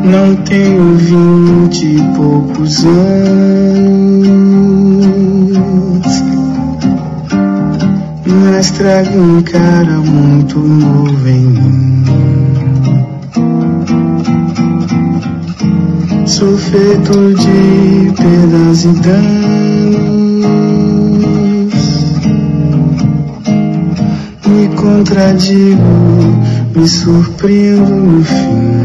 Não tenho 20 e poucos anos, mas trago um cara muito novo em mim. Sou feito de perdas e danos, me contradigo, me surpreendo no fim.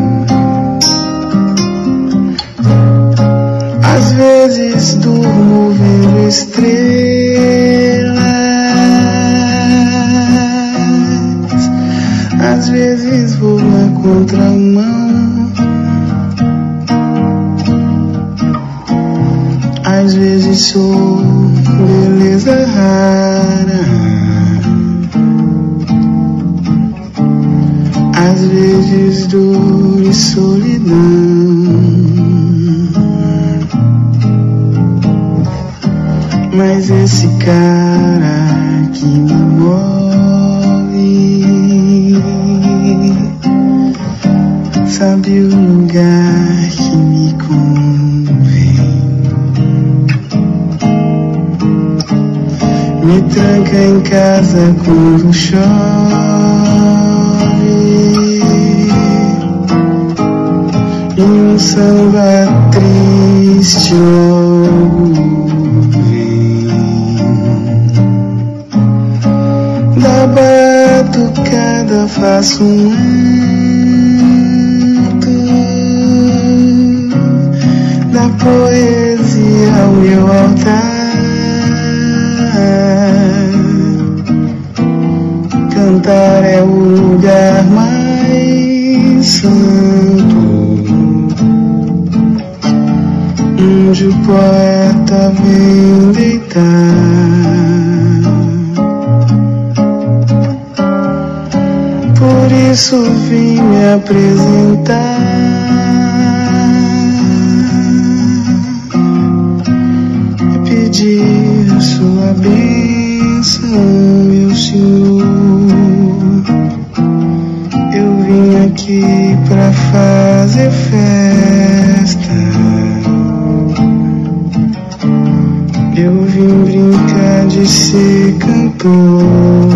Às vezes durmo vendo estrelas, às vezes vou na contramão, às vezes sou beleza rara, às vezes dor e solidão. Mas esse cara que me move sabe o lugar que me convém. Me tranca em casa quando chove e um samba triste logo. Da batucada faço um manto, da poesia ao meu altar. Cantar é o lugar mais santo, onde o poeta vem deitar. Por isso vim me apresentar e pedir a sua bênção, meu Senhor. Eu vim aqui pra fazer festa, eu vim brincar de ser cantor.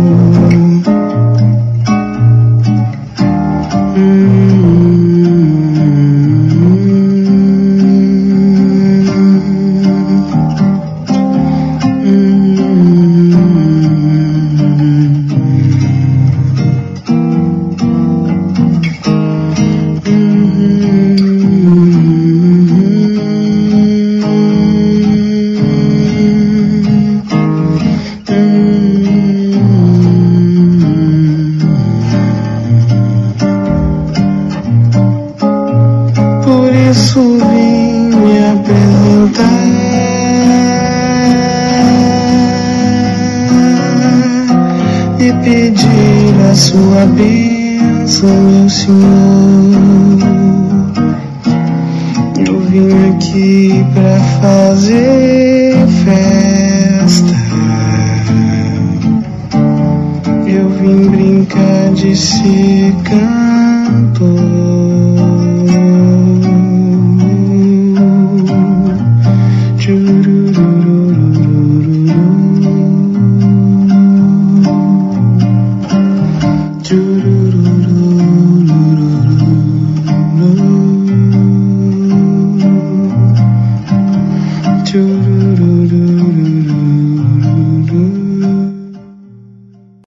Sua bênção, meu Senhor. Eu vim aqui pra fazer festa, eu vim brincar de ser cantor.